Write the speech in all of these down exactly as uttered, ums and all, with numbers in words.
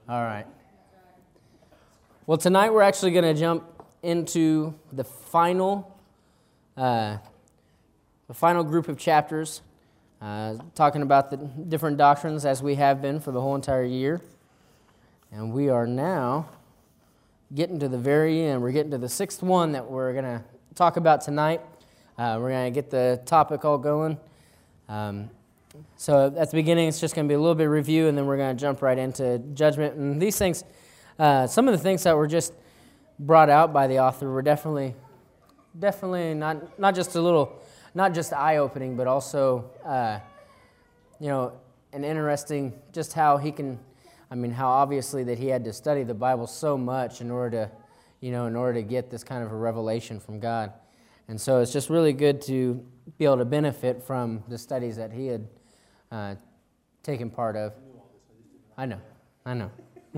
All right. Well, tonight we're actually going to jump into the final, uh, the final group of chapters, uh, talking about the different doctrines as we have been for the whole entire year. And we are now getting to the very end. We're getting to the sixth one that we're going to talk about tonight. Uh, we're going to get the topic all going. Um, so at the beginning, it's just going to be a little bit of review, and then we're going to jump right into judgment. And these things, uh, some of the things that were just brought out by the author were definitely, definitely not not just a little, not just eye-opening, but also, uh, you know, an interesting, just how he can, I mean, how obviously that he had to study the Bible so much in order to, you know, in order to get this kind of a revelation from God. And so it's just really good to be able to benefit from the studies that he had uh, taken part of. I know, I know.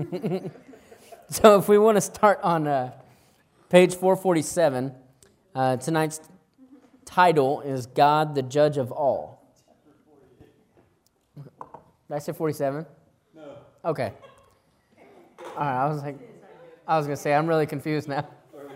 So if we want to start on uh, page four forty-seven, uh, tonight's title is God, the Judge of All. Did I say forty-seven? No. Okay. All right, I was like, I was going to say, I'm really confused now.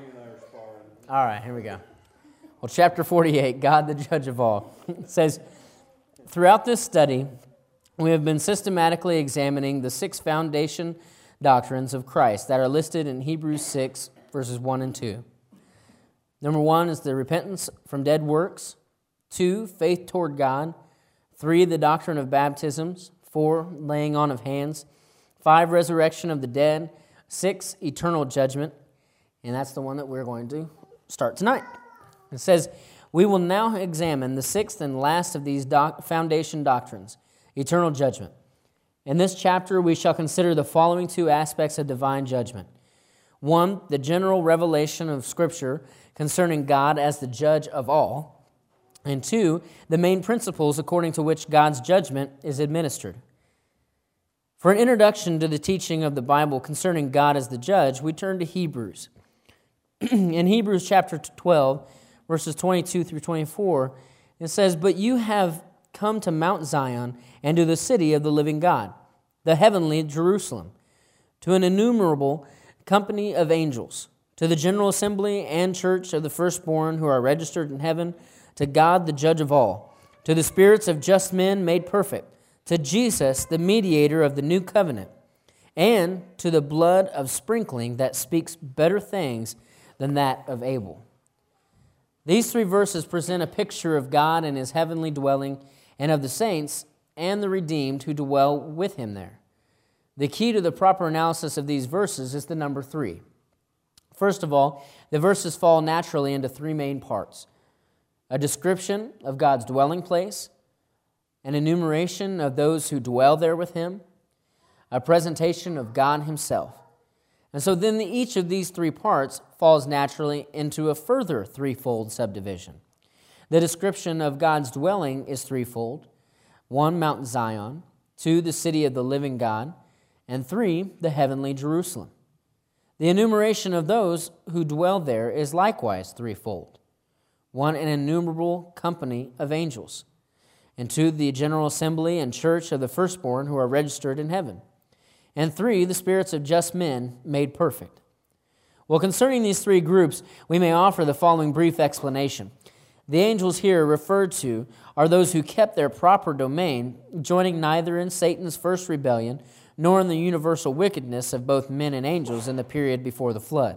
All right, here we go. Well, chapter forty-eight, God the Judge of All. It says, throughout this study, we have been systematically examining the six foundation doctrines of Christ that are listed in Hebrews six, verses one and two. Number one is the repentance from dead works. Two, faith toward God. Three, the doctrine of baptisms. Four, laying on of hands. Five, resurrection of the dead. Six, eternal judgment. And that's the one that we're going to start tonight. It says, we will now examine the sixth and last of these doc- foundation doctrines, eternal judgment. In this chapter, we shall consider the following two aspects of divine judgment. One, the general revelation of Scripture concerning God as the judge of all. And two, the main principles according to which God's judgment is administered. For an introduction to the teaching of the Bible concerning God as the judge, we turn to Hebrews. In Hebrews chapter twelve, verses twenty-two through twenty-four, it says, but you have come to Mount Zion and to the city of the living God, the heavenly Jerusalem, to an innumerable company of angels, to the general assembly and church of the firstborn who are registered in heaven, to God the judge of all, to the spirits of just men made perfect, to Jesus the mediator of the new covenant, and to the blood of sprinkling that speaks better things than that of Abel. These three verses present a picture of God and His heavenly dwelling, and of the saints and the redeemed who dwell with Him there. The key to the proper analysis of these verses is the number three. First of all, the verses fall naturally into three main parts: a description of God's dwelling place, an enumeration of those who dwell there with Him, a presentation of God Himself. And so then each of these three parts falls naturally into a further threefold subdivision. The description of God's dwelling is threefold. One, Mount Zion. Two, the city of the living God. And three, the heavenly Jerusalem. The enumeration of those who dwell there is likewise threefold. One, an innumerable company of angels. And two, the general assembly and church of the firstborn who are registered in heaven. And three, the spirits of just men made perfect. Well, concerning these three groups, we may offer the following brief explanation. The angels here referred to are those who kept their proper domain, joining neither in Satan's first rebellion nor in the universal wickedness of both men and angels in the period before the flood.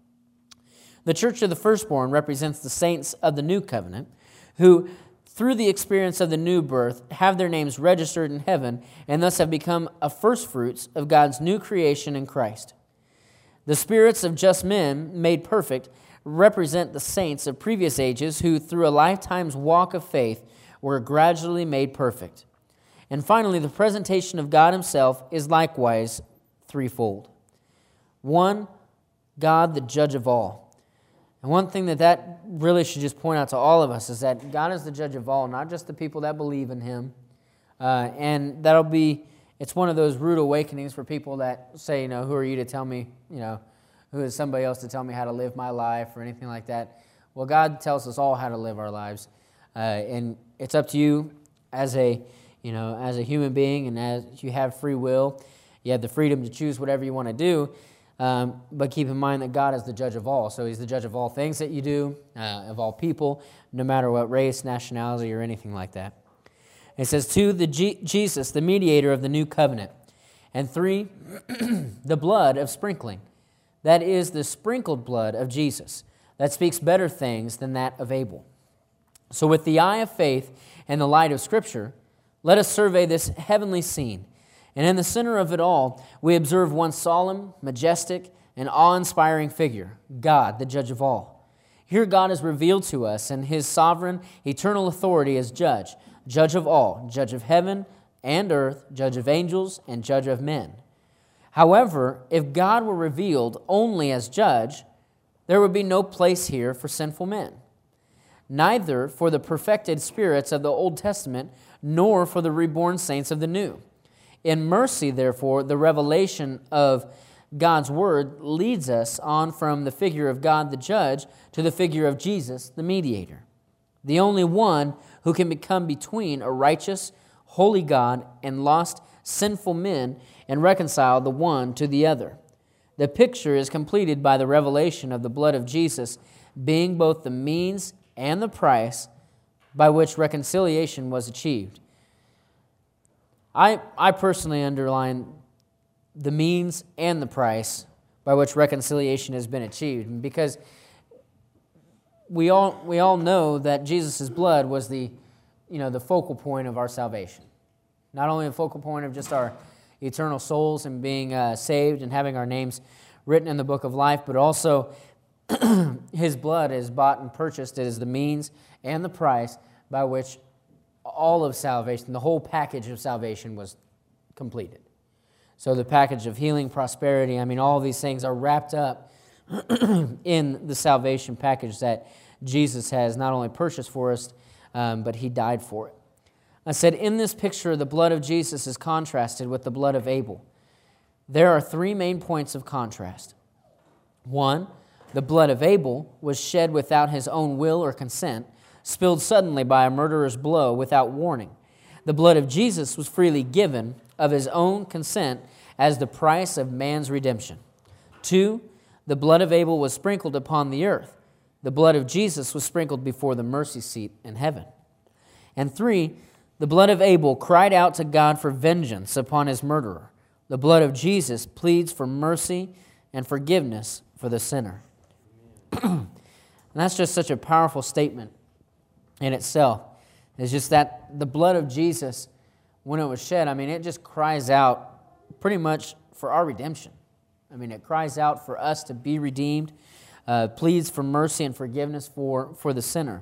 The church of the firstborn represents the saints of the new covenant, who, through the experience of the new birth, have their names registered in heaven and thus have become a firstfruits of God's new creation in Christ. The spirits of just men made perfect represent the saints of previous ages who, through a lifetime's walk of faith, were gradually made perfect. And finally, the presentation of God Himself is likewise threefold. One, God, the judge of all. And one thing that that really should just point out to all of us is that God is the judge of all, not just the people that believe in Him. Uh, and that'll be, it's one of those rude awakenings for people that say, you know, who are you to tell me, you know, who is somebody else to tell me how to live my life or anything like that. Well, God tells us all how to live our lives. Uh, and it's up to you as a, you know, as a human being and as you have free will. You have the freedom to choose whatever you want to do, um, but keep in mind that God is the judge of all. So he's the judge of all things that you do, uh, of all people, no matter what race, nationality, or anything like that. It says, two, the G- Jesus, the mediator of the new covenant. And three, the blood of sprinkling. That is the sprinkled blood of Jesus that speaks better things than that of Abel. So with the eye of faith and the light of Scripture, let us survey this heavenly scene. And in the center of it all, we observe one solemn, majestic, and awe-inspiring figure, God, the judge of all. Here God is revealed to us in His sovereign, eternal authority as judge, judge of all, judge of heaven and earth, judge of angels, and judge of men. However, if God were revealed only as judge, there would be no place here for sinful men, neither for the perfected spirits of the Old Testament, nor for the reborn saints of the New. In mercy, therefore, the revelation of God's Word leads us on from the figure of God the judge to the figure of Jesus the mediator, the only one who can become between a righteous, holy God and lost, sinful men and reconcile the one to the other. The picture is completed by the revelation of the blood of Jesus being both the means and the price by which reconciliation was achieved. I, I personally underline the means and the price by which reconciliation has been achieved, because we all we all know that Jesus' blood was the you know the focal point of our salvation. Not only the focal point of just our eternal souls and being uh, saved and having our names written in the book of life, but also His blood is bought and purchased. It is the means and the price by which all of salvation, the whole package of salvation was completed. So the package of healing, prosperity, I mean, all of these things are wrapped up in the salvation package that Jesus has not only purchased for us, um, but He died for it. I said, in this picture, the blood of Jesus is contrasted with the blood of Abel. There are three main points of contrast. One, the blood of Abel was shed without his own will or consent, spilled suddenly by a murderer's blow without warning. The blood of Jesus was freely given of His own consent as the price of man's redemption. Two, the blood of Abel was sprinkled upon the earth. The blood of Jesus was sprinkled before the mercy seat in heaven. And three, the blood of Abel cried out to God for vengeance upon his murderer. The blood of Jesus pleads for mercy and forgiveness for the sinner. And that's just such a powerful statement in itself. It's just that the blood of Jesus, when it was shed, I mean, it just cries out pretty much for our redemption. I mean, it cries out for us to be redeemed, uh, pleads for mercy and forgiveness for, for the sinner.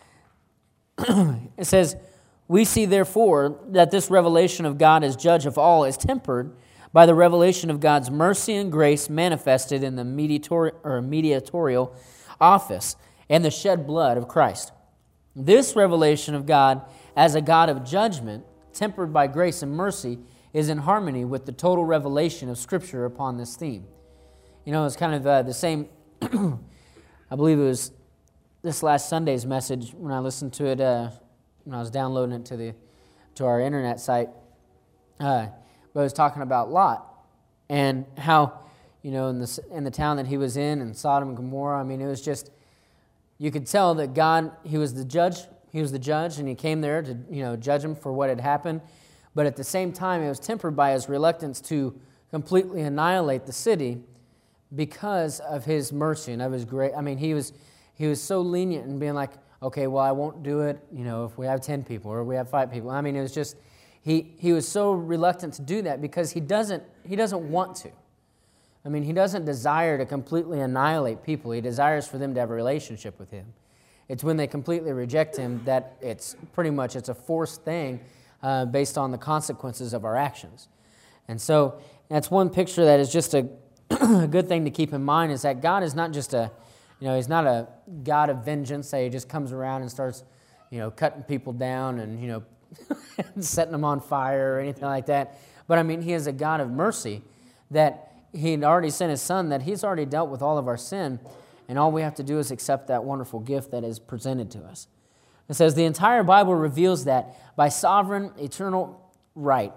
It says, we see, therefore, that this revelation of God as judge of all is tempered by the revelation of God's mercy and grace manifested in the mediator, or mediatorial office and the shed blood of Christ. This revelation of God as a God of judgment, tempered by grace and mercy, is in harmony with the total revelation of Scripture upon this theme. You know, it's kind of uh, the same, I believe it was this last Sunday's message when I listened to it, uh, when I was downloading it to the to our internet site, uh, but I was talking about Lot and how, you know, in the in the town that he was in, in Sodom and Gomorrah, I mean, it was just, you could tell that God, He was the judge, He was the judge, and He came there to, you know, judge him for what had happened, but at the same time, it was tempered by His reluctance to completely annihilate the city because of His mercy and of His grace. I mean, He was He was so lenient in being like, okay, well, I won't do it, you know, if we have ten people or we have five people. I mean, it was just, he he was so reluctant to do that because he doesn't he doesn't want to. I mean, He doesn't desire to completely annihilate people. He desires for them to have a relationship with Him. It's when they completely reject Him that it's pretty much, it's a forced thing uh, based on the consequences of our actions. And so that's one picture that is just a, a good thing to keep in mind, is that God is not just a, you know, He's not a God of vengeance that He just comes around and starts, you know, cutting people down and, you know, setting them on fire or anything like that. But I mean, He is a God of mercy, that He had already sent His Son, that He's already dealt with all of our sin, and all we have to do is accept that wonderful gift that is presented to us. It says, the entire Bible reveals that by sovereign, eternal right,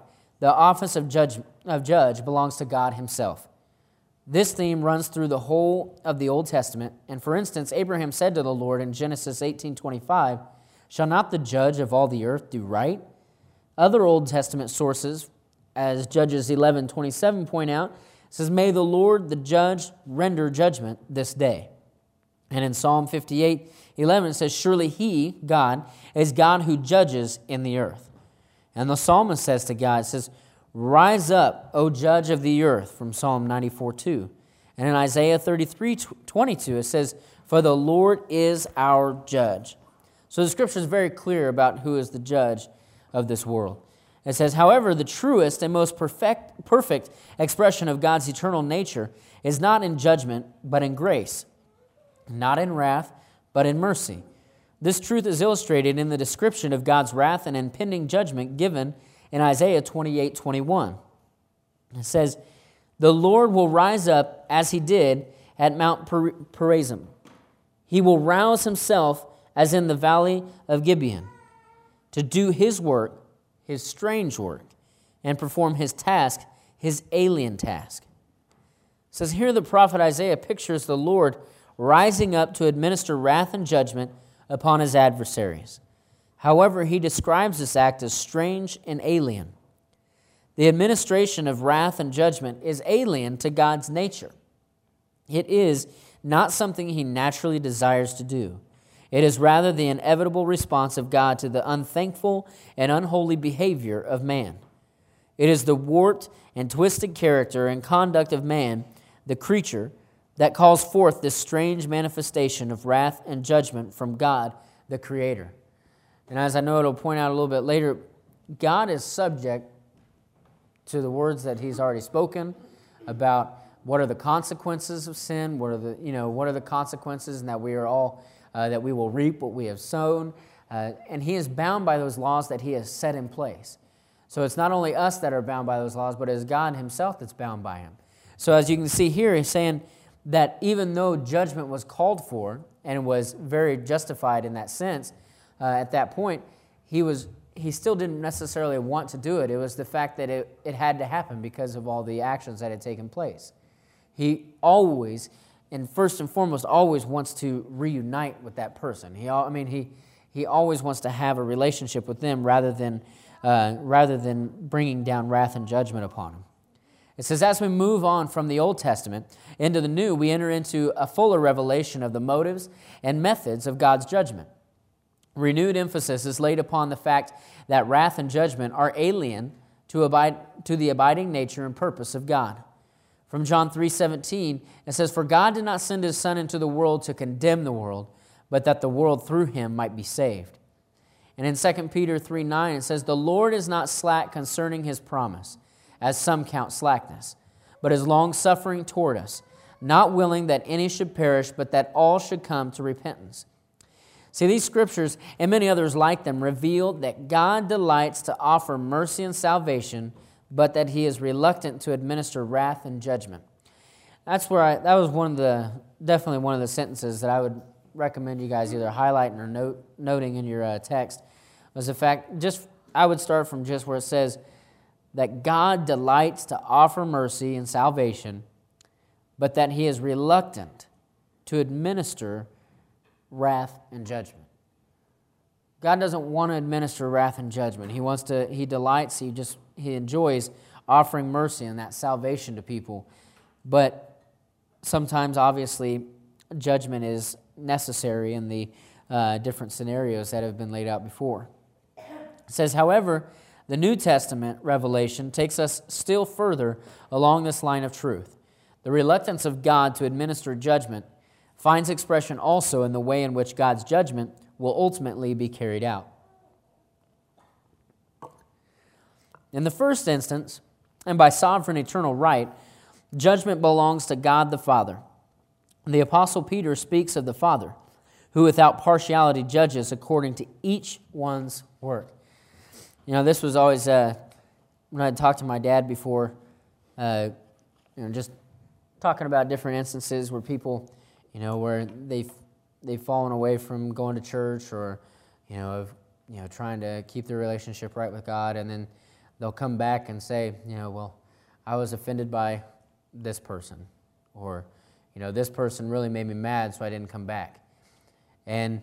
the office of judge, of judge belongs to God himself. This theme runs through the whole of the Old Testament. And for instance, Abraham said to the Lord in Genesis eighteen twenty-five, "Shall not the judge of all the earth do right?" Other Old Testament sources, as Judges eleven twenty-seven point out, says, "May the Lord, the judge, render judgment this day." And in Psalm fifty-eight eleven it says, "Surely he, God, is God who judges in the earth." And the psalmist says to God, it says, "Rise up, O judge of the earth," from Psalm ninety-four two. And in Isaiah thirty-three twenty-two it says, "For the Lord is our judge." So the scripture is very clear about who is the judge of this world. It says, "However, the truest and most perfect, perfect expression of God's eternal nature is not in judgment, but in grace. Not in wrath, but in mercy. This truth is illustrated in the description of God's wrath and impending judgment given in Isaiah twenty-eight twenty-one. It says, "The Lord will rise up as he did at Mount Perazim. He will rouse himself as in the valley of Gibeon, to do his work, his strange work, and perform his task, his alien task." It says here the prophet Isaiah pictures the Lord rising up to administer wrath and judgment upon his adversaries. However, he describes this act as strange and alien. The administration of wrath and judgment is alien to God's nature. It is not something he naturally desires to do. It is rather the inevitable response of God to the unthankful and unholy behavior of man. It is the warped and twisted character and conduct of man, the creature, that calls forth this strange manifestation of wrath and judgment from God, the Creator. And as I know it'll point out a little bit later, God is subject to the words that he's already spoken about what are the consequences of sin, what are the, you know, what are the consequences, and that we are all, uh, that we will reap what we have sown. Uh, and he is bound by those laws that he has set in place. So it's not only us that are bound by those laws, but it is God himself that's bound by him. So as you can see here, he's saying that even though judgment was called for and was very justified in that sense, uh, at that point, he was he still didn't necessarily want to do it. It was the fact that it, it had to happen because of all the actions that had taken place. He always, and first and foremost, always wants to reunite with that person. He, I mean, he he always wants to have a relationship with them rather than uh, rather than bringing down wrath and judgment upon them. It says, as we move on from the Old Testament into the New, we enter into a fuller revelation of the motives and methods of God's judgment. Renewed emphasis is laid upon the fact that wrath and judgment are alien to abide to the abiding nature and purpose of God. From John three seventeen, it says, "For God did not send his Son into the world to condemn the world, but that the world through him might be saved." And in Second Peter three nine, it says, "The Lord is not slack concerning his promise, as some count slackness, but is long-suffering toward us, not willing that any should perish, but that all should come to repentance." See, these scriptures, and many others like them, reveal that God delights to offer mercy and salvation, but that he is reluctant to administer wrath and judgment. That's where I, that was one of the, definitely one of the sentences that I would recommend you guys either highlighting or note, noting in your uh, text, was the fact, just, I would start from just where it says, that God delights to offer mercy and salvation, but that he is reluctant to administer wrath and judgment. God doesn't want to administer wrath and judgment. He wants to, he delights, he just, he enjoys offering mercy and that salvation to people. But sometimes, obviously, judgment is necessary in the uh, different scenarios that have been laid out before. It says, however, the New Testament revelation takes us still further along this line of truth. The reluctance of God to administer judgment finds expression also in the way in which God's judgment will ultimately be carried out. In the first instance, and by sovereign eternal right, judgment belongs to God the Father. The Apostle Peter speaks of the Father, who without partiality judges according to each one's work. You know, this was always, uh, when I talked to my dad before, uh, you know, just talking about different instances where people, you know, where they've, they've fallen away from going to church or, you know, of, you know, trying to keep their relationship right with God. And then they'll come back and say, you know, well, I was offended by this person, or, you know, this person really made me mad, so I didn't come back. And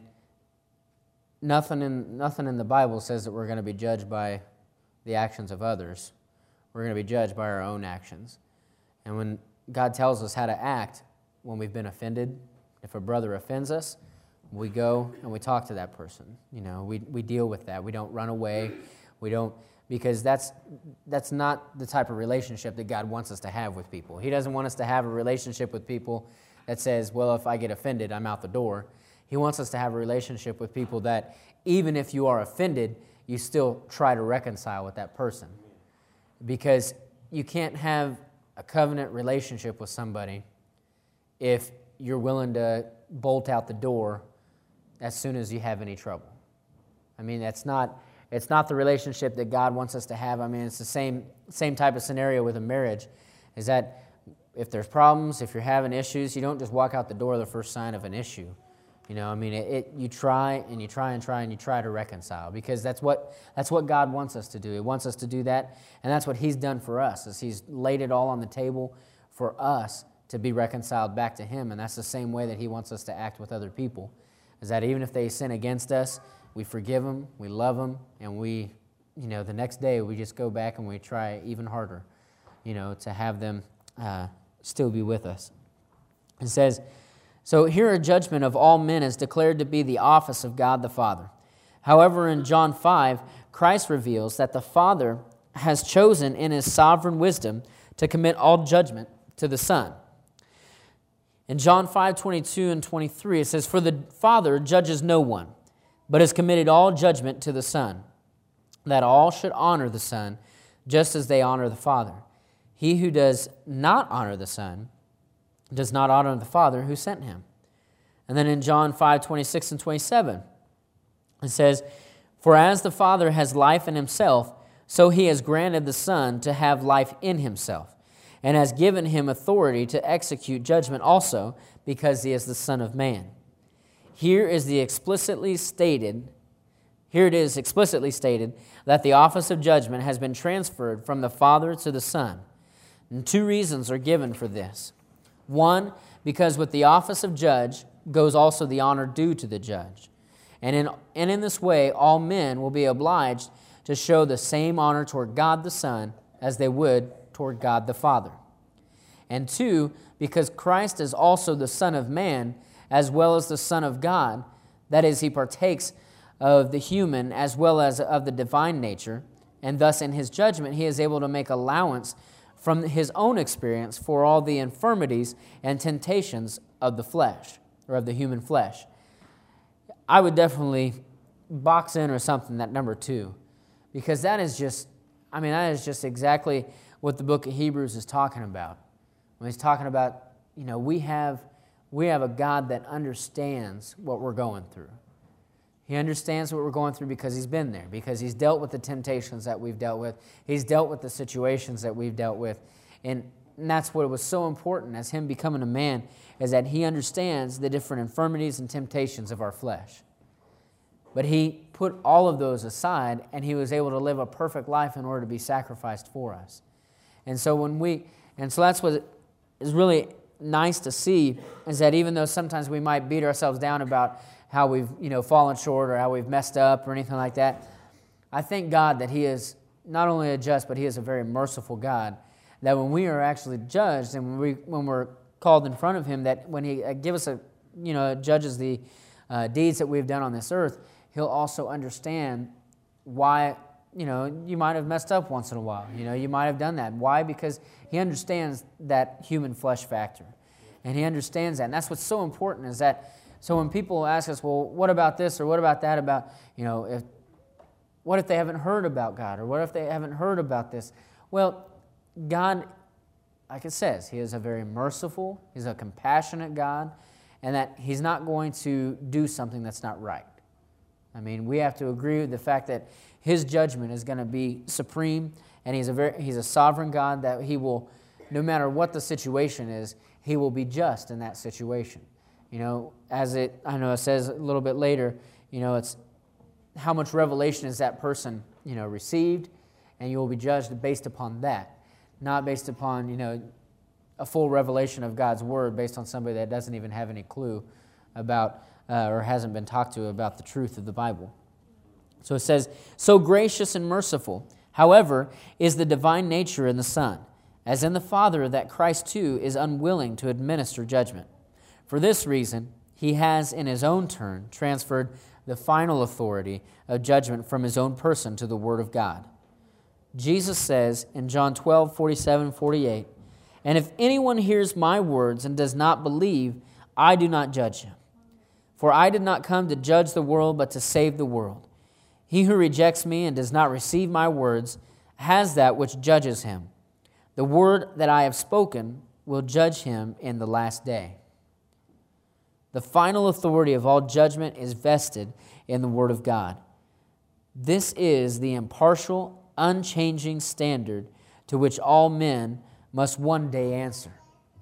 nothing in nothing in the Bible says that we're going to be judged by the actions of others. We're going to be judged by our own actions. And when God tells us how to act when we've been offended, if a brother offends us, we go and we talk to that person. You know, we we deal with that. We don't run away. We don't, because that's that's not the type of relationship that God wants us to have with people. He doesn't want us to have a relationship with people that says, well, if I get offended, I'm out the door. He wants us to have a relationship with people that even if you are offended, you still try to reconcile with that person. Because you can't have a covenant relationship with somebody if you're willing to bolt out the door as soon as you have any trouble. I mean, that's not it's not the relationship that God wants us to have. I mean, it's the same same type of scenario with a marriage, is that if there's problems, if you're having issues, you don't just walk out the door the first sign of an issue. You know, I mean, it, it you try and you try and try and you try to reconcile, because that's what that's what God wants us to do. He wants us to do that, and that's what He's done for us, is He's laid it all on the table for us to be reconciled back to Him, and that's the same way that He wants us to act with other people, is that even if they sin against us, we forgive them, we love them, and we, you know, the next day we just go back and we try even harder, you know, to have them uh, still be with us. It says, so here a judgment of all men is declared to be the office of God the Father. However, in John five, Christ reveals that the Father has chosen in His sovereign wisdom to commit all judgment to the Son. In John five, twenty-two and twenty-three, it says, for the Father judges no one, but has committed all judgment to the Son, that all should honor the Son, just as they honor the Father. He who does not honor the Son does not honor the Father who sent Him. And then in John five, twenty-six and twenty-seven, it says, for as the Father has life in Himself, so He has granted the Son to have life in Himself, and has given Him authority to execute judgment also, because He is the Son of Man. Here is the explicitly stated, here it is explicitly stated that the office of judgment has been transferred from the Father to the Son. And two reasons are given for this. One, because with the office of judge goes also the honor due to the judge. And in, and in this way, all men will be obliged to show the same honor toward God the Son as they would toward God the Father. And two, because Christ is also the Son of Man as well as the Son of God, that is, He partakes of the human as well as of the divine nature, and thus in His judgment He is able to make allowance from His own experience for all the infirmities and temptations of the flesh, or of the human flesh. I would definitely box in or something that number two, because that is just, I mean, that is just exactly what the book of Hebrews is talking about. When he's talking about, you know, we have we have a God that understands what we're going through. He understands what we're going through because He's been there, because He's dealt with the temptations that we've dealt with. He's dealt with the situations that we've dealt with. And, and that's what was so important as Him becoming a man, is that He understands the different infirmities and temptations of our flesh. But He put all of those aside, and He was able to live a perfect life in order to be sacrificed for us. And so when we, and so that's what is really nice to see, is that even though sometimes we might beat ourselves down about how we've, you know, fallen short or how we've messed up or anything like that, I thank God that He is not only a just, but He is a very merciful God, that when we are actually judged and when, we, when we're called in front of Him, that when He uh, give us a, you know, judges the uh, deeds that we've done on this earth, He'll also understand why, you know, you might have messed up once in a while. You know, you might have done that. Why? Because He understands that human flesh factor. And He understands that. And that's what's so important, is that, so when people ask us, well, what about this or what about that about, you know, if, what if they haven't heard about God, or what if they haven't heard about this? Well, God, like it says, He is a very merciful, He's a compassionate God, and that He's not going to do something that's not right. I mean, we have to agree with the fact that His judgment is going to be supreme, and He's a very, He's a sovereign God, that He will, no matter what the situation is, He will be just in that situation. You know, as it, I know it says a little bit later, you know, it's how much revelation has that person, you know, received, and you will be judged based upon that, not based upon, you know, a full revelation of God's Word based on somebody that doesn't even have any clue about uh, or hasn't been talked to about the truth of the Bible. So it says, so gracious and merciful, however, is the divine nature in the Son, as in the Father, that Christ too is unwilling to administer judgment. For this reason, he has in his own turn transferred the final authority of judgment from his own person to the Word of God. Jesus says in John twelve, forty-seven, forty-eight, and if anyone hears my words and does not believe, I do not judge him. For I did not come to judge the world, but to save the world. He who rejects me and does not receive my words has that which judges him. The word that I have spoken will judge him in the last day. The final authority of all judgment is vested in the Word of God. This is the impartial, unchanging standard to which all men must one day answer.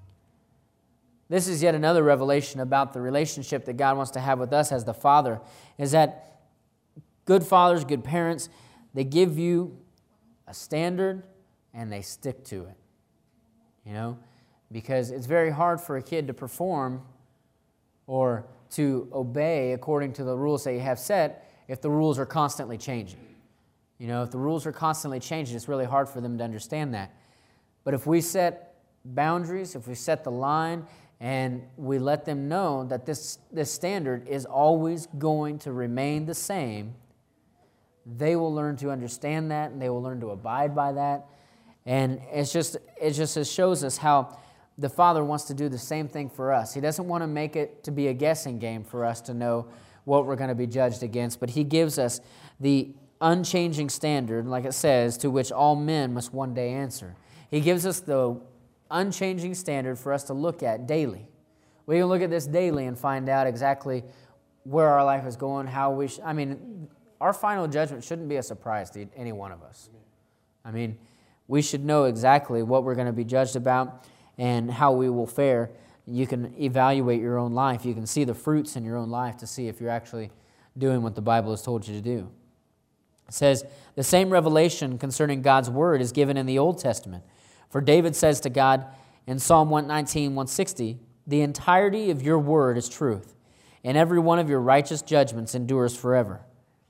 This is yet another revelation about the relationship that God wants to have with us as the Father, is that good fathers, good parents, they give you a standard and they stick to it. You know, because it's very hard for a kid to perform or to obey according to the rules that you have set if the rules are constantly changing. You know, if the rules are constantly changing, it's really hard for them to understand that. But if we set boundaries, if we set the line, and we let them know that this, this standard is always going to remain the same, they will learn to understand that, and they will learn to abide by that. And it's just, it just shows us how the Father wants to do the same thing for us. He doesn't want to make it to be a guessing game for us to know what we're going to be judged against, but He gives us the unchanging standard, like it says, to which all men must one day answer. He gives us the unchanging standard for us to look at daily. We can look at this daily and find out exactly where our life is going, how we sh- I mean, our final judgment shouldn't be a surprise to any one of us. I mean, we should know exactly what we're going to be judged about and how we will fare. You can evaluate your own life. You can see the fruits in your own life to see if you're actually doing what the Bible has told you to do. It says, the same revelation concerning God's Word is given in the Old Testament. For David says to God in Psalm one nineteen, one sixty, the entirety of your word is truth, and every one of your righteous judgments endures forever.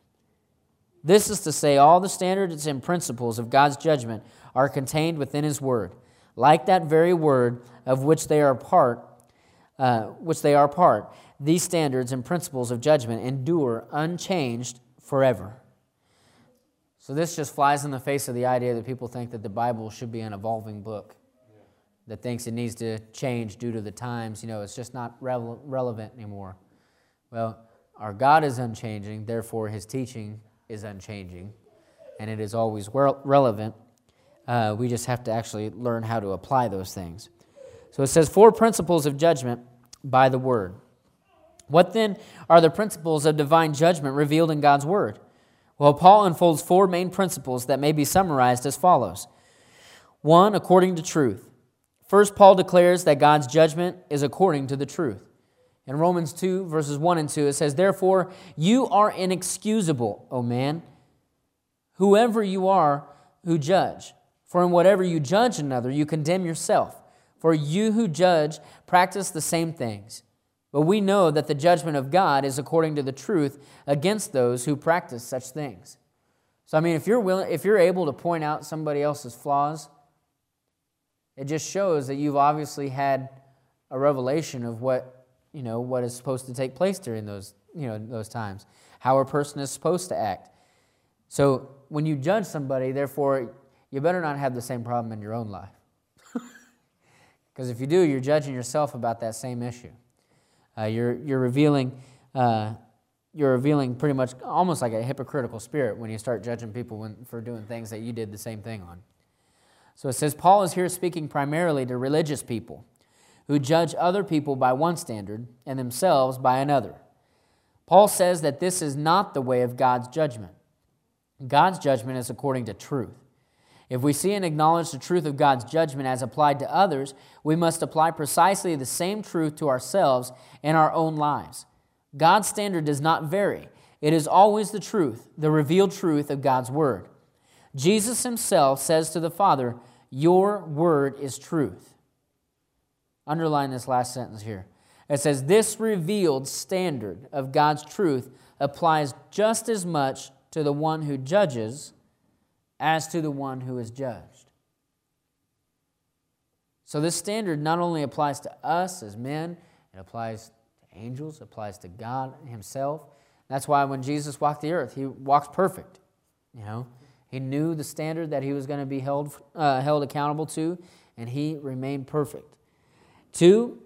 This is to say, all the standards and principles of God's judgment are contained within His Word, like that very Word of which they are part, uh, which they are part. These standards and principles of judgment endure unchanged forever. So this just flies in the face of the idea that people think that the Bible should be an evolving book, yeah. that thinks it needs to change due to the times. You know, it's just not rele- relevant anymore. Well, our God is unchanging, therefore His teaching is unchanging, and it is always re- relevant. Uh, we just have to actually learn how to apply those things. So it says, four principles of judgment by the Word. What then are the principles of divine judgment revealed in God's Word? Well, Paul unfolds four main principles that may be summarized as follows. One, according to truth. First, Paul declares that God's judgment is according to the truth. In Romans two, verses one and two, it says, therefore, you are inexcusable, O man, whoever you are who judge. For in whatever you judge another, you condemn yourself. For you who judge practice the same things. But we know that the judgment of God is according to the truth against those who practice such things. So, I mean, if you're willing, if you're able to point out somebody else's flaws, it just shows that you've obviously had a revelation of what, you know, what is supposed to take place during those, you know, those times, how a person is supposed to act. So, when you judge somebody, therefore, you better not have the same problem in your own life. Because if you do, you're judging yourself about that same issue. Uh, you're you're revealing uh, you're revealing pretty much almost like a hypocritical spirit when you start judging people when, for doing things that you did the same thing on. So it says Paul is here speaking primarily to religious people who judge other people by one standard and themselves by another. Paul says that this is not the way of God's judgment. God's judgment is according to truth. If we see and acknowledge the truth of God's judgment as applied to others, we must apply precisely the same truth to ourselves and our own lives. God's standard does not vary. It is always the truth, the revealed truth of God's Word. Jesus himself says to the Father, "Your word is truth." Underline this last sentence here. It says, this revealed standard of God's truth applies just as much to the one who judges as to the one who is judged. So this standard not only applies to us as men, it applies to angels, it applies to God himself. That's why when Jesus walked the earth, he walked perfect. You know, he knew the standard that he was going to be held, uh, held accountable to, and he remained perfect. Two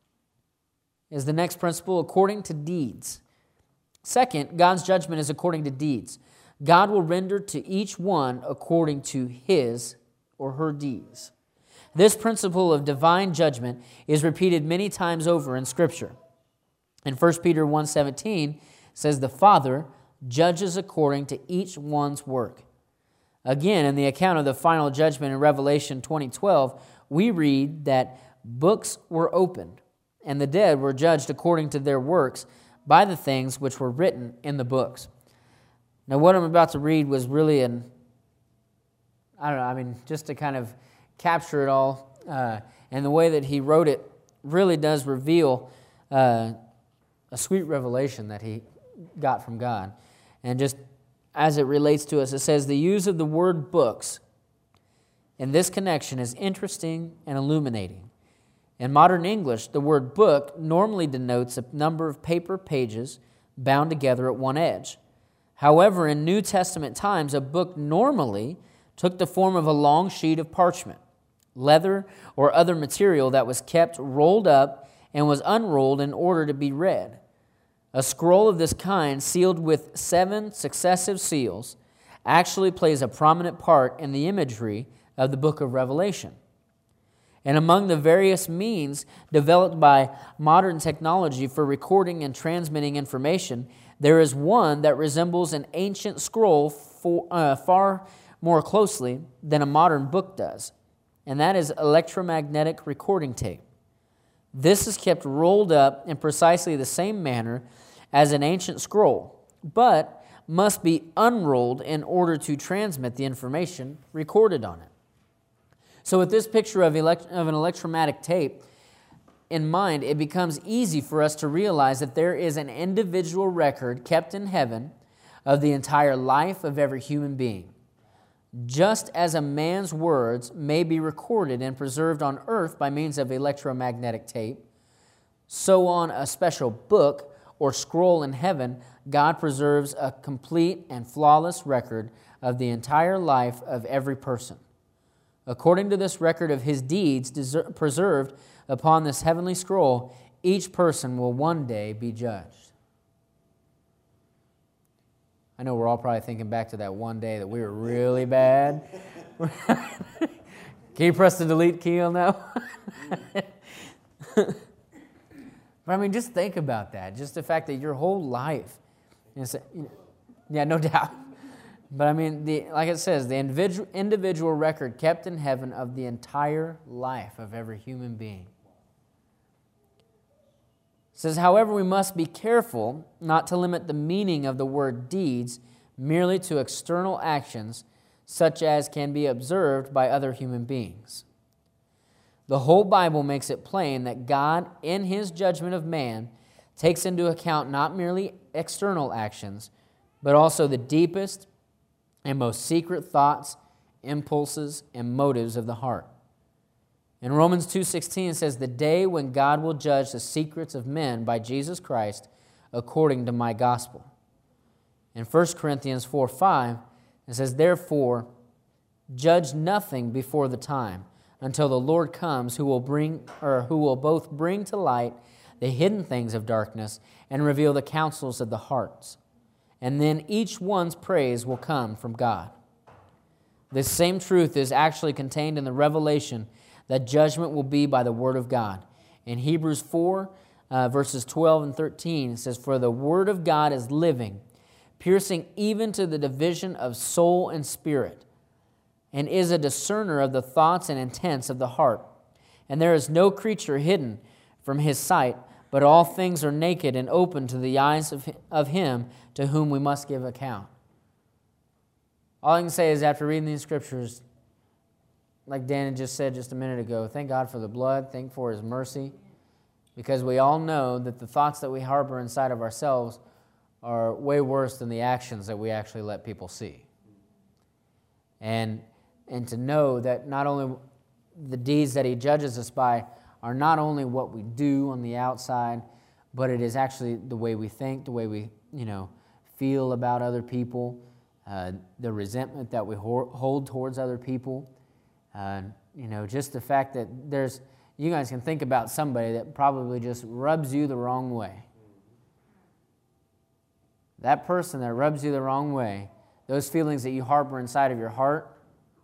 is the next principle, according to deeds. Second, God's judgment is according to deeds. God will render to each one according to his or her deeds. This principle of divine judgment is repeated many times over in Scripture. In First Peter one seventeen, it says, the Father judges according to each one's work. Again, in the account of the final judgment in Revelation twenty twelve, we read that books were opened, and the dead were judged according to their works by the things which were written in the books. Now, what I'm about to read was really an, I don't know, I mean, just to kind of capture it all, uh, and the way that he wrote it really does reveal uh, a sweet revelation that he got from God. And just as it relates to us, it says, the use of the word books in this connection is interesting and illuminating. In modern English, the word book normally denotes a number of paper pages bound together at one edge. However, in New Testament times, a book normally took the form of a long sheet of parchment, leather, or other material that was kept rolled up and was unrolled in order to be read. A scroll of this kind, sealed with seven successive seals, actually plays a prominent part in the imagery of the book of Revelation. And among the various means developed by modern technology for recording and transmitting information, there is one that resembles an ancient scroll for, uh, far more closely than a modern book does, and that is electromagnetic recording tape. This is kept rolled up in precisely the same manner as an ancient scroll, but must be unrolled in order to transmit the information recorded on it. So with this picture of, elect- of an electromagnetic tape in mind, it becomes easy for us to realize that there is an individual record kept in heaven of the entire life of every human being. Just as a man's words may be recorded and preserved on earth by means of electromagnetic tape, so on a special book or scroll in heaven, God preserves a complete and flawless record of the entire life of every person. According to this record of his deeds deser- preserved upon this heavenly scroll, each person will one day be judged. I know we're all probably thinking back to that one day that we were really bad. Can you press the delete key on that one? But I mean, just think about that. Just the fact that your whole life, is, yeah, no doubt. But I mean, the, like it says, the individual, individual record kept in heaven of the entire life of every human being. It says, however, we must be careful not to limit the meaning of the word deeds merely to external actions such as can be observed by other human beings. The whole Bible makes it plain that God, in his judgment of man, takes into account not merely external actions, but also the deepest and most secret thoughts, impulses, and motives of the heart. In Romans two sixteen, it says, the day when God will judge the secrets of men by Jesus Christ according to my gospel. In First Corinthians four five, it says, therefore, judge nothing before the time, until the Lord comes, who will bring, or who will both bring to light the hidden things of darkness and reveal the counsels of the hearts. And then each one's praise will come from God. This same truth is actually contained in the revelation that judgment will be by the word of God. In Hebrews four, uh, verses twelve and thirteen, it says, for the word of God is living, piercing even to the division of soul and spirit, and is a discerner of the thoughts and intents of the heart. And there is no creature hidden from his sight, but all things are naked and open to the eyes of, of him to whom we must give account. all I can say is after reading these scriptures, like Dan had just said just a minute ago, thank God for the blood, thank for His mercy, because we all know that the thoughts that we harbor inside of ourselves are way worse than the actions that we actually let people see. And, and to know that not only the deeds that He judges us by are not only what we do on the outside, but it is actually the way we think, the way we, you know, feel about other people, uh, the resentment that we ho- hold towards other people. Uh, you know, just the fact that there's, you guys can think about somebody that probably just rubs you the wrong way. That person that rubs you the wrong way, those feelings that you harbor inside of your heart,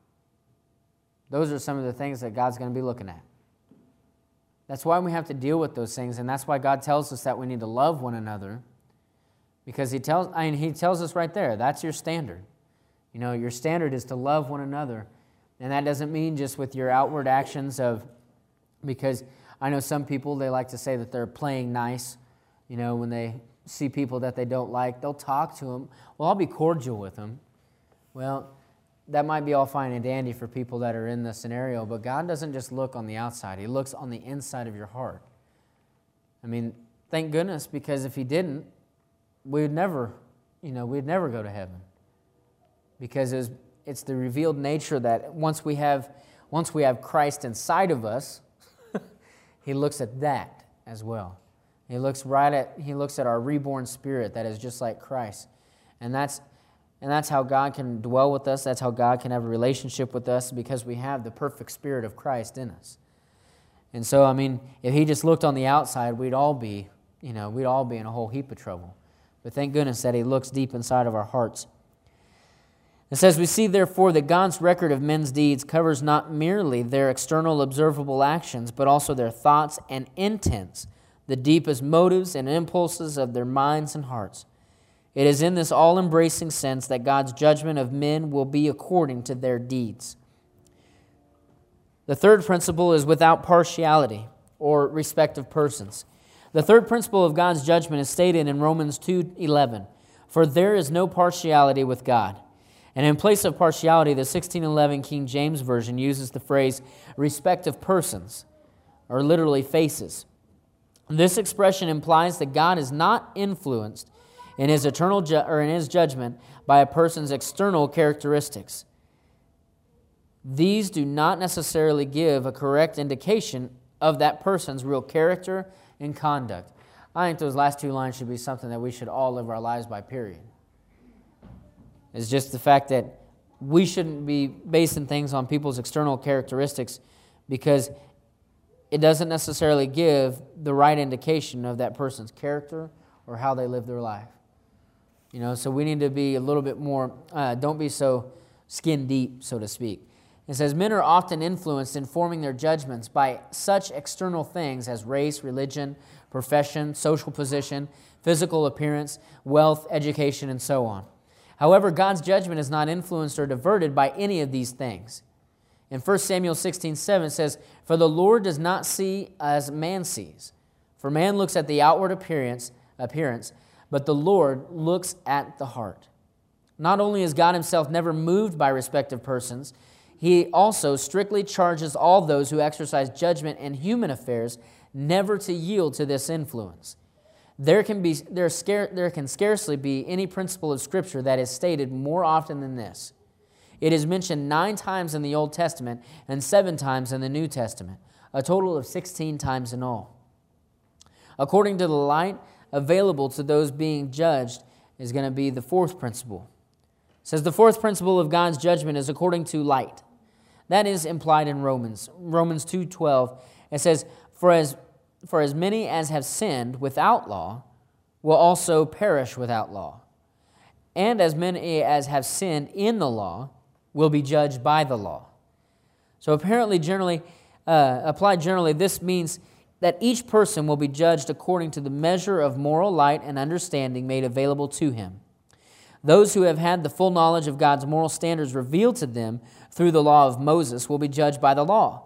those are some of the things that God's going to be looking at. That's why we have to deal with those things, and that's why God tells us that we need to love one another, because He tells, I mean, He tells us right there, that's your standard. You know, your standard is to love one another, and that doesn't mean just with your outward actions of, because I know some people, they like to say that they're playing nice, you know, when they see people that they don't like, they'll talk to them. Well, I'll be cordial with them. Well, that might be all fine and dandy for people that are in the scenario, but God doesn't just look on the outside. He looks on the inside of your heart. I mean, thank goodness, because if He didn't, we would never, you know, we'd never go to heaven. Because it's, it's the revealed nature that once we have, once we have Christ inside of us, He looks at that as well. He looks right at, He looks at our reborn spirit that is just like Christ. And that's And that's how God can dwell with us. That's how God can have a relationship with us, because we have the perfect Spirit of Christ in us. And so, I mean, if He just looked on the outside, we'd all be, you know, we'd all be in a whole heap of trouble. But thank goodness that He looks deep inside of our hearts. It says, we see therefore that God's record of men's deeds covers not merely their external observable actions, but also their thoughts and intents, the deepest motives and impulses of their minds and hearts. It is in this all-embracing sense that God's judgment of men will be according to their deeds. The third principle is without partiality or respect of persons. The third principle of God's judgment is stated in Romans two eleven. For there is no partiality with God. And in place of partiality, the sixteen eleven King James Version uses the phrase respect of persons, or literally faces. This expression implies that God is not influenced in his eternal ju- or in his judgment by a person's external characteristics. These do not necessarily give a correct indication of that person's real character and conduct. I think those last two lines should be something that we should all live our lives by, period. It's just the fact that we shouldn't be basing things on people's external characteristics, because it doesn't necessarily give the right indication of that person's character or how they live their life. You know, so we need to be a little bit more, uh, don't be so skin deep, so to speak. It says, men are often influenced in forming their judgments by such external things as race, religion, profession, social position, physical appearance, wealth, education, and so on. However, God's judgment is not influenced or diverted by any of these things. In First Samuel sixteen seven it says, for the Lord does not see as man sees. For man looks at the outward appearance, appearance, but the Lord looks at the heart. Not only is God Himself never moved by respect of persons, He also strictly charges all those who exercise judgment in human affairs never to yield to this influence. There can be there, scare, there can scarcely be any principle of Scripture that is stated more often than this. It is mentioned nine times in the Old Testament and seven times in the New Testament, a total of sixteen times in all. According to the light available to those being judged is going to be the fourth principle. It says the fourth principle of God's judgment is according to light. That is implied in Romans. Romans two twelve. It says, For as For as many as have sinned without law will also perish without law. And as many as have sinned in the law will be judged by the law. So apparently, generally, uh, applied generally, this means that each person will be judged according to the measure of moral light and understanding made available to him. Those who have had the full knowledge of God's moral standards revealed to them through the law of Moses will be judged by the law.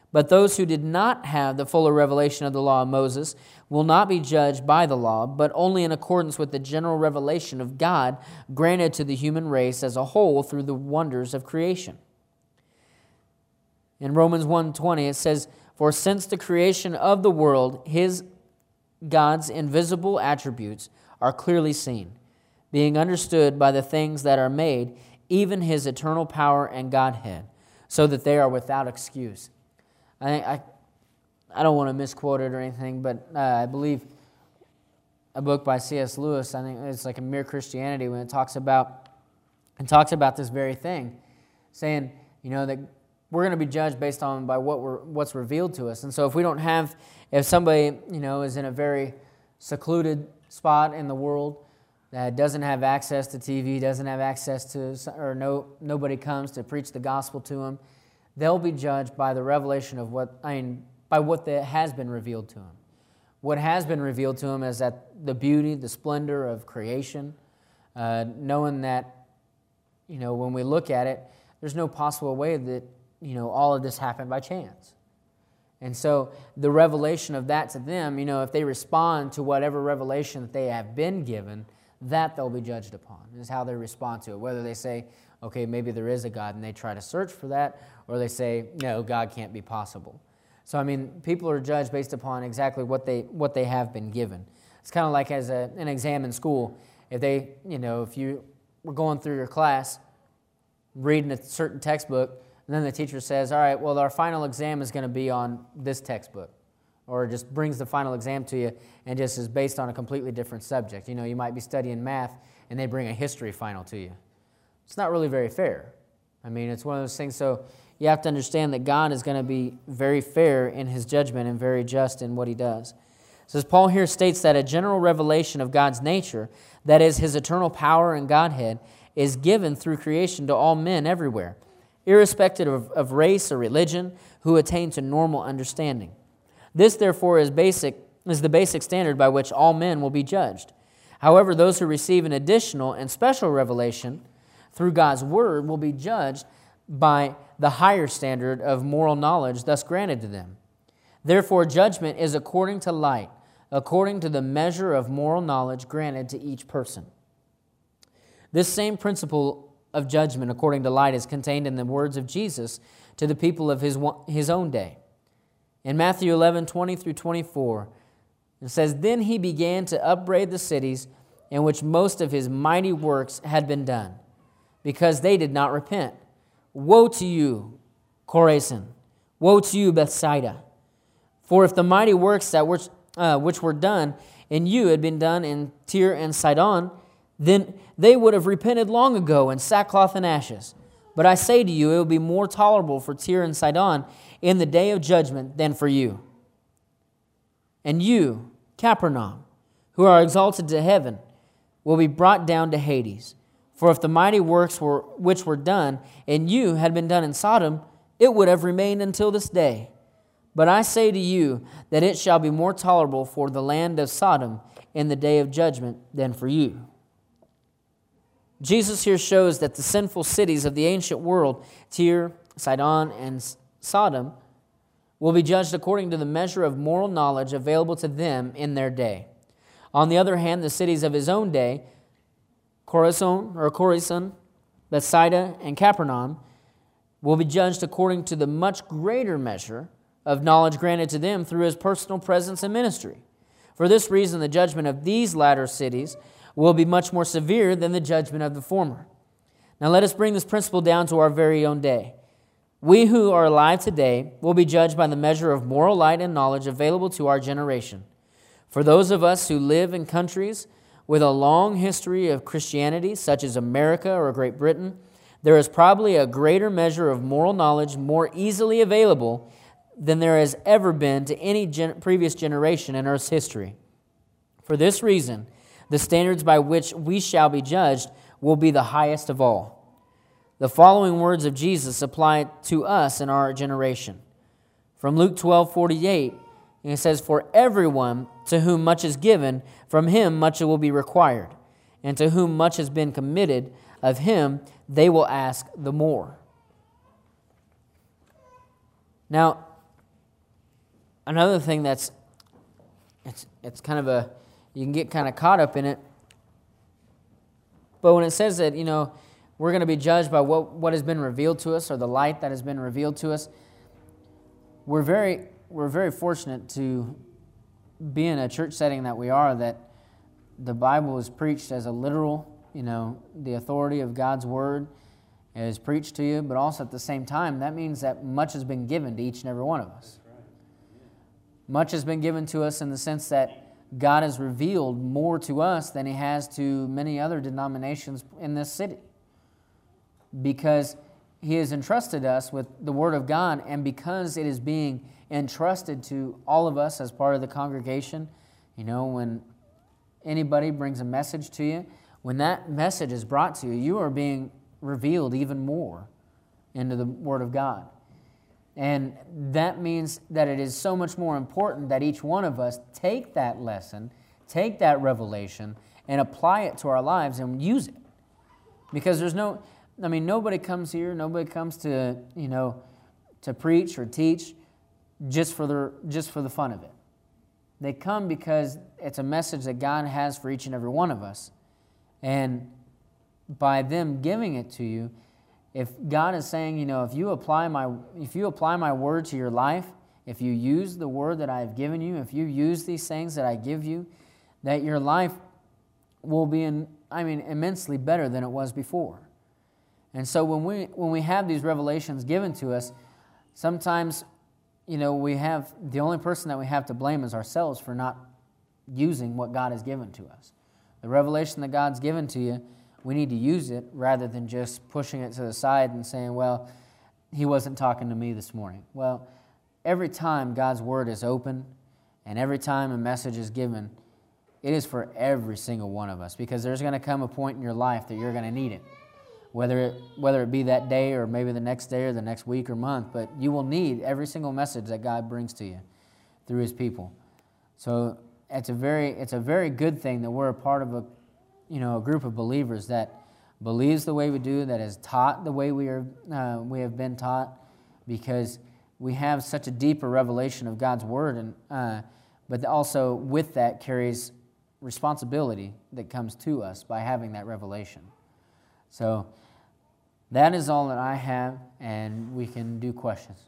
But those who did not have the fuller revelation of the law of Moses will not be judged by the law, but only in accordance with the general revelation of God granted to the human race as a whole through the wonders of creation. In Romans one twenty it says, "For since the creation of the world, his God's invisible attributes are clearly seen, being understood by the things that are made, even his eternal power and Godhead, so that they are without excuse." I I, I don't want to misquote it or anything, but uh, I believe a book by C S Lewis, I think it's like a Mere Christianity, when it talks about it talks about this very thing, saying, you know, that we're going to be judged based on by what we're what's revealed to us. And so if we don't have, if somebody, you know, is in a very secluded spot in the world that doesn't have access to T V, doesn't have access to, or no nobody comes to preach the gospel to them, they'll be judged by the revelation of what, I mean, by what that has been revealed to them. What has been revealed to them is that the beauty, the splendor of creation, uh, knowing that, you know, when we look at it, there's no possible way that, you know, all of this happened by chance. And so the revelation of that to them, you know, if they respond to whatever revelation that they have been given, that they'll be judged upon, is how they respond to it. Whether they say, okay, maybe there is a God, and they try to search for that, or they say, no, God can't be possible. So, I mean, people are judged based upon exactly what they what they have been given. It's kind of like as a, an exam in school. If they, you know, if you were going through your class, reading a certain textbook, and then the teacher says, all right, well, our final exam is going to be on this textbook, or just brings the final exam to you and just is based on a completely different subject. You know, you might be studying math, and they bring a history final to you. It's not really very fair. I mean, it's one of those things, so you have to understand that God is going to be very fair in his judgment and very just in what he does. So as Paul here states that a general revelation of God's nature, that is his eternal power and Godhead, is given through creation to all men everywhere, irrespective of, of race or religion, who attain to normal understanding. This, therefore, is basic is the basic standard by which all men will be judged. However, those who receive an additional and special revelation through God's Word will be judged by the higher standard of moral knowledge thus granted to them. Therefore, judgment is according to light, according to the measure of moral knowledge granted to each person. This same principle of judgment according to light is contained in the words of Jesus to the people of his, his own day. In Matthew eleven, twenty through twenty-four, it says, "Then he began to upbraid the cities in which most of his mighty works had been done, because they did not repent. Woe to you, Chorazin! Woe to you, Bethsaida! For if the mighty works that were, uh, which were done in you had been done in Tyre and Sidon, then they would have repented long ago in sackcloth and ashes. But I say to you, it will be more tolerable for Tyre and Sidon in the day of judgment than for you. And you, Capernaum, who are exalted to heaven, will be brought down to Hades. For if the mighty works were, which were done in you had been done in Sodom, it would have remained until this day. But I say to you that it shall be more tolerable for the land of Sodom in the day of judgment than for you." Jesus here shows that the sinful cities of the ancient world, Tyre, Sidon, and Sodom, will be judged according to the measure of moral knowledge available to them in their day. On the other hand, the cities of his own day, Chorazin or Chorazin, Bethsaida, and Capernaum, will be judged according to the much greater measure of knowledge granted to them through his personal presence and ministry. For this reason, the judgment of these latter cities will be much more severe than the judgment of the former. Now let us bring this principle down to our very own day. We who are alive today will be judged by the measure of moral light and knowledge available to our generation. For those of us who live in countries with a long history of Christianity, such as America or Great Britain, there is probably a greater measure of moral knowledge more easily available than there has ever been to any gen- previous generation in Earth's history. For this reason, the standards by which we shall be judged will be the highest of all. The following words of Jesus apply to us in our generation. From Luke twelve forty-eight, it says, "For everyone to whom much is given, from him much will be required. And to whom much has been committed, of him they will ask the more." Now, another thing that's, it's, it's kind of a, you can get kind of caught up in it. But when it says that, you know, we're going to be judged by what, what has been revealed to us, or the light that has been revealed to us, we're very, we're very fortunate to be in a church setting that we are, that the Bible is preached as a literal, you know, the authority of God's Word is preached to you, but also at the same time, that means that much has been given to each and every one of us. Much has been given to us in the sense that God has revealed more to us than He has to many other denominations in this city, because He has entrusted us with the Word of God, and because it is being entrusted to all of us as part of the congregation, you know, when anybody brings a message to you, when that message is brought to you, you are being revealed even more into the Word of God. And that means that it is so much more important that each one of us take that lesson, take that revelation, and apply it to our lives and use it. Because there's no, I mean, nobody comes here, nobody comes to, you know, to preach or teach just for the, just for the fun of it. They come because it's a message that God has for each and every one of us. And by them giving it to you, if God is saying, you know, if you apply my if you apply my word to your life, if you use the word that I have given you, if you use these things that I give you, that your life will be, in, I mean, immensely better than it was before. And so when we when we have these revelations given to us, sometimes, you know, we have the only person that we have to blame is ourselves for not using what God has given to us. The revelation that God's given to you, we need to use it rather than just pushing it to the side and saying, well, He wasn't talking to me this morning. Well, every time God's Word is open and every time a message is given, it is for every single one of us, because there's going to come a point in your life that you're going to need it, whether it, whether it be that day or maybe the next day or the next week or month, but you will need every single message that God brings to you through His people. So it's a very, it's a very good thing that we're a part of a you know, a group of believers that believes the way we do, that is taught the way we are, uh, we have been taught, because we have such a deeper revelation of God's Word, and uh, but also with that carries responsibility that comes to us by having that revelation. So that is all that I have, and we can do questions.